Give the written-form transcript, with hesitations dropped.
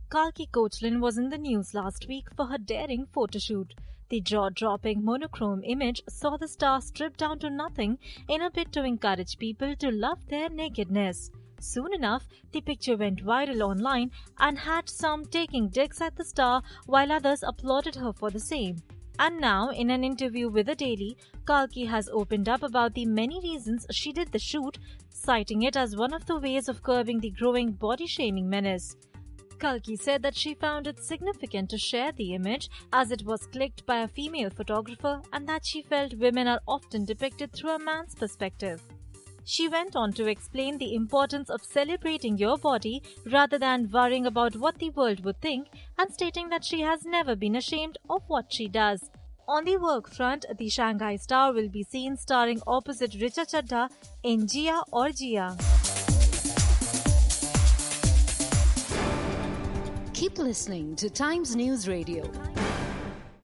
Kalki Koechlin was in the news last week for her daring photoshoot. The jaw-dropping monochrome image saw the star stripped down to nothing in a bid to encourage people to love their nakedness. Soon enough, the picture went viral online and had some taking digs at the star while others applauded her for the same. And now, in an interview with The Daily, Kalki has opened up about the many reasons she did the shoot, citing it as one of the ways of curbing the growing body-shaming menace. Kalki said that she found it significant to share the image as it was clicked by a female photographer and that she felt women are often depicted through a man's perspective. She went on to explain the importance of celebrating your body rather than worrying about what the world would think and stating that she has never been ashamed of what she does. On the work front, the Shanghai star will be seen starring opposite Richa Chadha in Jia Aur Jia. Keep listening to Times News Radio.